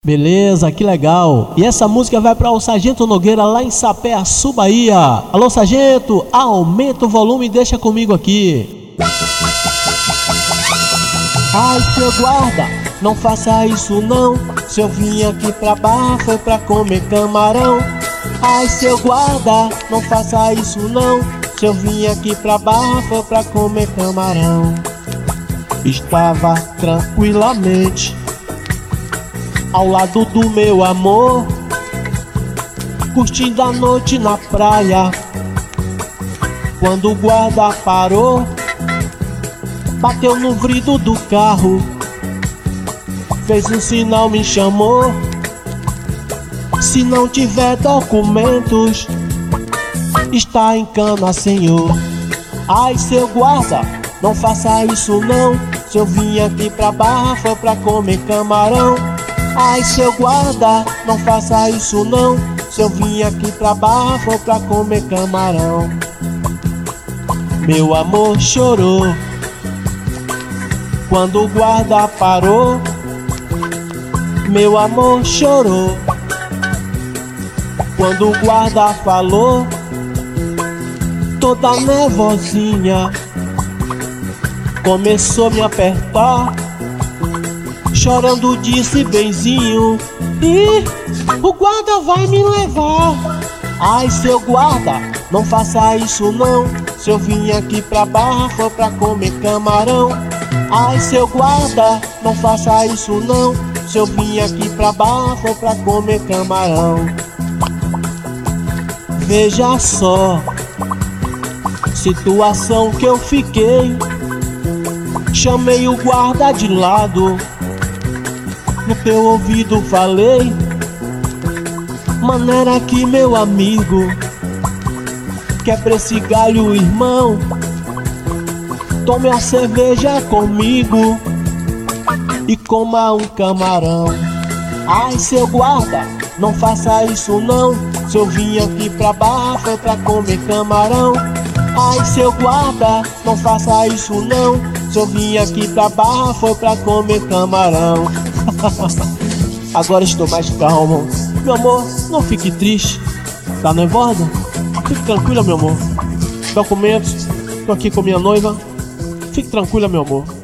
Beleza, que legal. E essa música vai para o Sargento Nogueira lá em Sapé-Açu, Bahia. Alô, Sargento, aumenta o volume e deixa comigo aqui. Ai, seu guarda, não faça isso não. Se eu vim aqui pra Barra foi pra comer camarão. Ai, seu guarda, não faça isso não. Se eu vim aqui pra Barra foi pra comer camarão. Estava tranquilamente ao lado do meu amor, curtindo a noite na praia, quando o guarda parou, bateu no vidro do carro, fez um sinal, me chamou. Se não tiver documentos, está em cana, senhor. Ai, seu guarda, não faça isso não. Se eu vim aqui pra Barra foi pra comer camarão. Ai, seu guarda, não faça isso não. Se eu vim aqui pra Barra foi pra comer camarão. Meu amor chorou quando o guarda parou. Meu amor chorou quando o guarda falou. Toda nervosinha começou a me apertar, chorando disse benzinho: "Ih, o guarda vai me levar." Ai, seu guarda, não faça isso não. Se eu vim aqui pra Barra foi pra comer camarão. Ai, seu guarda, não faça isso não. Se eu vim aqui pra Barra foi pra comer camarão. Veja só, situação que eu fiquei. Chamei o guarda de lado, no teu ouvido falei: "Maneira que meu amigo, quebra esse galho, irmão. Tome a cerveja comigo e coma um camarão." Ai, seu guarda, não faça isso não. Se eu vim aqui pra Barra foi pra comer camarão. Ai, seu guarda, não faça isso não. Se eu vim aqui pra Barra foi pra comer camarão. Agora estou mais calmo. Meu amor, não fique triste. Tá nervosa? Fique tranquila, meu amor. Documentos, tô aqui com minha noiva. Fique tranquila, meu amor.